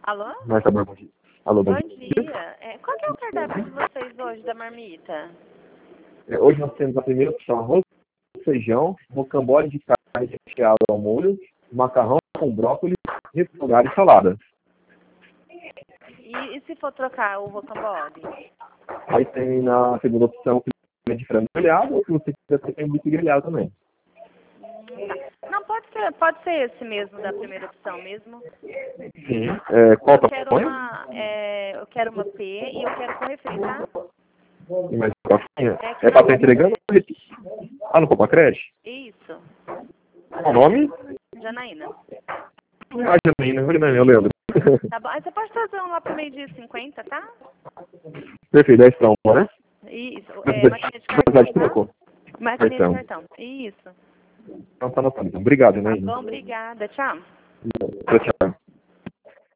Alô? Marta Bar, bom dia. Alô, bom Bom dia. dia. Qual que é o cardápio de vocês hoje da marmita? Hoje nós temos a primeira opção, arroz com feijão, rocambole de carne recheado ao molho, macarrão com brócolis, refogado e salada. E se for trocar o rocambole? Aí tem na segunda opção filé de frango grelhado, ou se você quiser tem bife grelhado também. Tá. Não, pode ser esse mesmo da primeira opção mesmo. Sim. Qual Eu quero tamanho? eu quero uma P e eu quero com refri, tá? E mais coquinha. que É pra não- estar entregando? Ah, no Copa Creche? Isso. Qual o nome? Janaína. Ah, Janaína, eu lembro. Tá bom. Aí você pode trazer um lá pro meio-dia 50, tá? Perfeito, 10 pra uma, né? Isso. Mas Máquina de já cartão, tá? trocou. Máquina de Cartão. cartão. Isso. Então tá anotado. Então, obrigado, Tá Janaína. bom, obrigada. Tchau. Tchau, tchau.